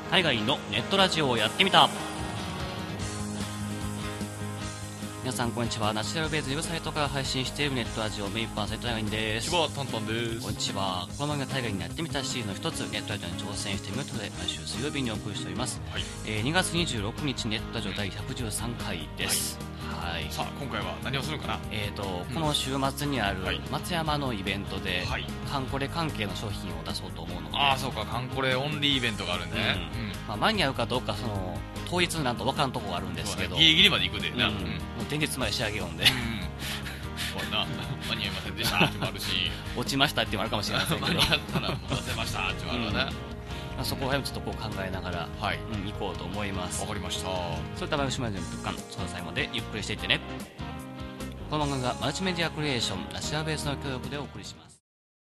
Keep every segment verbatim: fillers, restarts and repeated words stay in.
海外のネットラジオをやってみた。皆さんこんにちは。ナチュラルベースウェブサイトから配信しているネットラジオメインパーソナリティタイガインです。 こんにちは、タンタンです。 こんにちは。この番組はタイガインにやってみたシリーズの一つ、ネットラジオに挑戦してみるということで毎週水曜日にお送りしております、はい。えー、にがつにじゅうろくにちネットラジオだいひゃくじゅうさんかいです、はいはい。 さあ今回は何をするかな。 えーと、うん、この週末にある松山のイベントで、はい、カンコレ関係の商品を出そうと思うので。 ああそうか、カンコレオンリーイベントがあるんでね、 うんうんまあ、間に合うかどうかその当日なんと分からんところがあるんですけど、 ね、ギリギリまで行くでな、うんうん、もう前日まで仕上げようんで、 うん、な間に合いませんでしたってもあるし落ちましたってもあるかもしれませんけど間に合ったら出せましたってもあるわね、うんまあ、そこら辺をちょっとこう考えながら、はいうん、行こうと思います。 わかりました。 そういった番組までの物販その際までゆっくりしていってね。この番組がマルチメディアクリエーションナチュラルベースの協力でお送りします。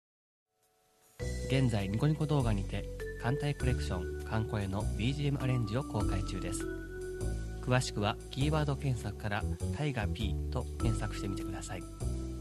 現在ニコニコ動画にて艦隊コレクションカンコレの ビージーエム アレンジを公開中です。詳しくはキーワード検索からタイガ P と検索してみてください。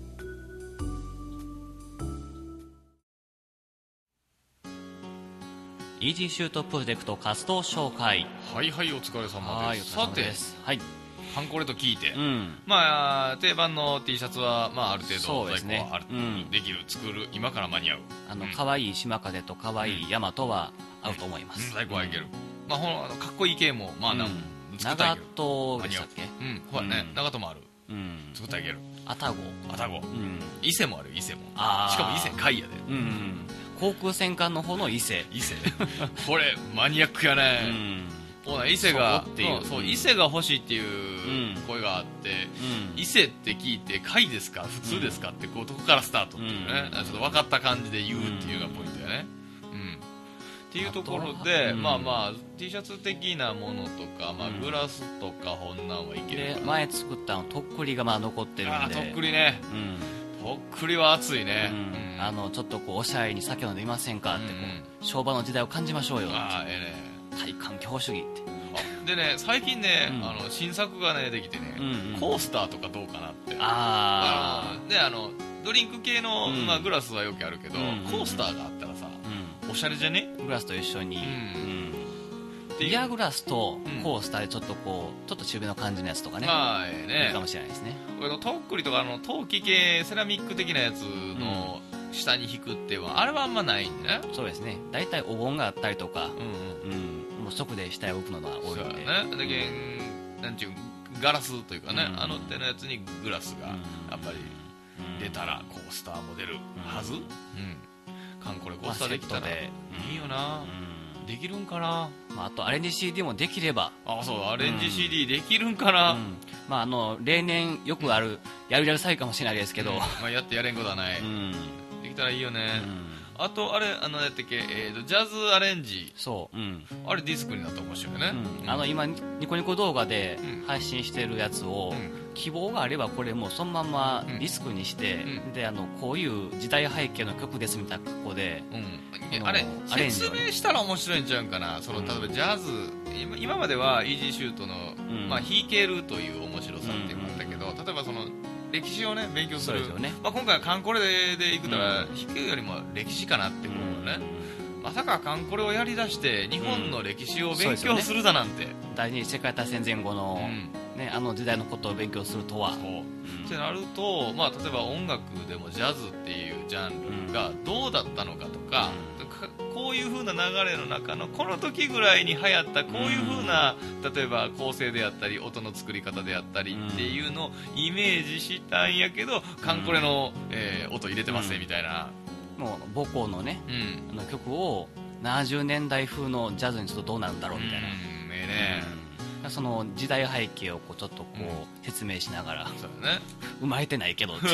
イージーシュートプロジェクト活動紹介。 はいはい、お疲れ様です。 はい、お疲れ様です。はい、 カンコレと聞いて、 うん、 まあ定番の T シャツは、まあ、ある程度在庫はある、 うん、 できる作る今から間に合うあの、うん、可愛い島風と可愛い山とは合うと思います、 うん、在庫はいける、まあ、ほんかっこいい系もまあ、うん、作ったらいける。 長門でしたっけ。 うんほらね、うん、長門もある、うん、作ったらいける。 愛宕愛宕、うん、伊勢もある。伊勢もあしかも伊勢海やで、 うん、航空戦艦の方の伊勢伊勢これマニアックやね、うん、伊勢がそうそう、うん、伊勢が欲しいっていう声があって、うん、伊勢って聞いて海ですか普通ですかってこうどこからスタートっていうね、うん、ちょっと分かった感じで言うっていうのがポイントやね、うん、っていうところで、まあまあ T シャツ的なものとか、まあ、グラスとかこんなんはいけるかな。 で前作ったのとっくりがまあ残ってるんで。 あとっくりね、うん、とっくりは熱いね、 うんうん、あのちょっとこうおしゃれに酒飲んでいませんかってこう、うんうん、昭和の時代を感じましょうよ。 ああええね、体感教主義ってでね、最近ね、うん、あの新作がねできてね、うんうん、コースターとかどうかなって。ああであのドリンク系の、うんまあ、グラスはよくあるけど、うんうんうん、コースターがあったらさ、うん、おしゃれじゃね。 グラスと一緒に、うんうん、ビアグラスとコースターでちょっとこうちょっと中火の感じのやつとかね、 まあええね、 いいかもしれないですね。 これとっくりとかあの陶器系セラミック的なやつの下に引くっては、うん、あれはあんまないんでね。 そうですね、だいたいお盆があったりとか、うんうんうん直で下へ置くのが多いので、 ね、だけんなんていうガラスというかね、うん、あの手のやつにグラスがやっぱり出たらコースターも出るはず、うんうん、カンコレコースターできたらいいよな、うん、できるんかな、 まあ、あとアレンジ シーディー もできれば。 あそうアレンジ シーディー できるんかな、うんうんまあ、あの例年よくあるやるやる詐欺かもしれないですけど、うんまあ、やってやれんことはない、うん、できたらいいよね、うんあとあれあのやってけ、えー、とジャズアレンジそう、うん、あれディスクになったら面白いね、 うん、あの今ニコニコ動画で配信してるやつを、うん、希望があればこれもうそのままディスクにして、うん、であのこういう時代背景の曲ですみたいな格好で、 うん、あれ説明したら面白いんちゃうんかな。その例えばジャズ、今, 今まではイージーシュートの、うんまあ、弾けるという面白さっていうのがあったけど、例えばその歴史をね勉強する、ねまあ、今回はカンコレでで行くから弾くよりも歴史かなって思うよね、うん、まさかカンコレをやりだして日本の歴史を勉強するだなんて、うんね、 第二次世界大戦前後の、うんね、あの時代のことを勉強するとはそう、 うん、ってなると、まあ、例えば音楽でもジャズっていうジャンルがどうだったのかとか、うん、こういう風な流れの中のこの時ぐらいに流行ったこういう風な、うん、例えば構成であったり音の作り方であったりっていうのをイメージしたんやけど、うん、カンコレの、えー、音入れてますねみたいな、 うん、もう母校のね、うん、あの曲をななじゅうねんだい風のジャズにするとどうなるんだろうみたいな、うんええね、 うんその時代背景をこうちょっとこう、うん、説明しながらそうだね生まれてないけどって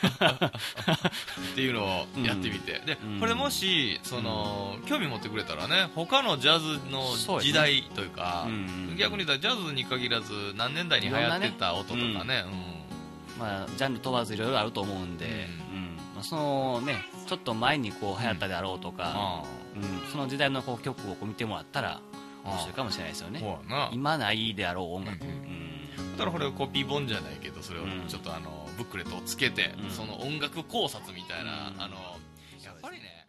っていうのをやってみて、うん、で、うん、これもしその、うん、興味持ってくれたらね他のジャズの時代というか、ねうん、逆に言ったらジャズに限らず何年代に流行ってた音とかね、ねうんまあ、ジャンル問わずいろいろあると思うんで、うんまあ、そのねちょっと前にこう流行ったであろうとか、うんうん、その時代のこう曲をこう見てもらったら面白いかもしれないですよね。今ないであろう音楽、うんうん、 だからこれコピー本じゃないけどそれをちょっとあのブックレットをつけて、うん、その音楽考察みたいな、うん、あのやっぱりね